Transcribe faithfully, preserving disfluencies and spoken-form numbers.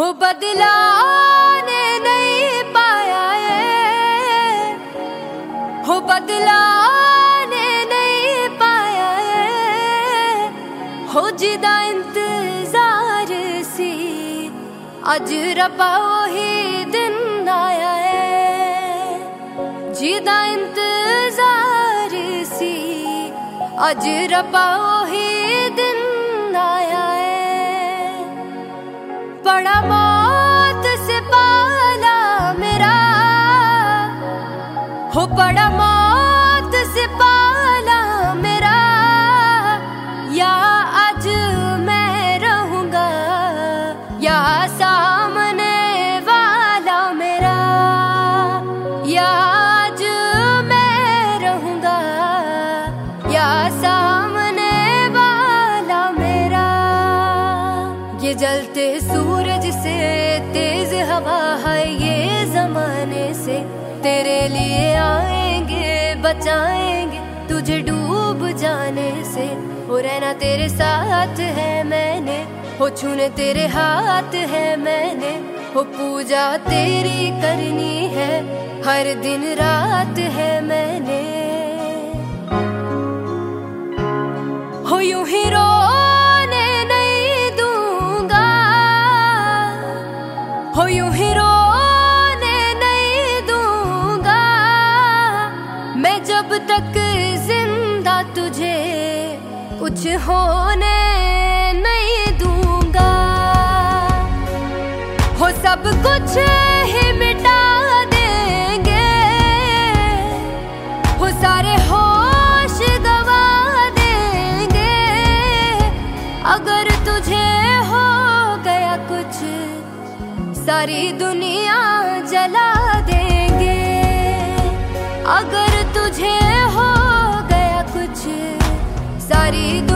हो बदलाने नहीं पाया ये, हो बदलाने नहीं पाया ये, हो जिदा इंतजार सी अज रब्बा वही दिन आया है। जिदा इंतजार सी अज रब्बा वही दिन आया है। बड़ा मौत से पाला मेरा, हो बड़ा मौत से पाला मेरा, या आज मैं रहूंगा या सामने वाला मेरा, या आज मैं रहूंगा या सामने वाला मेरा। ये जलते सूरज से तेज हवा है ये जमाने से, तेरे लिए आएंगे बचाएंगे तुझे डूब जाने से। हो रहना तेरे साथ है मैंने, हो छूने तेरे हाथ है मैंने, हो पूजा तेरी करनी है हर दिन रात है मैंने। हो यूं ही रोने नहीं दूंगा, हो यूं ही रोने नहीं दूंगा, मैं जब तक जिंदा तुझे कुछ होने नहीं दूंगा। हो सब कुछ ही मिटा देंगे, हो सारे होश गवा देंगे, अगर तुझे हो गया कुछ सारी दुनिया जला देंगे। अगर तुझे हो गया कुछ सारी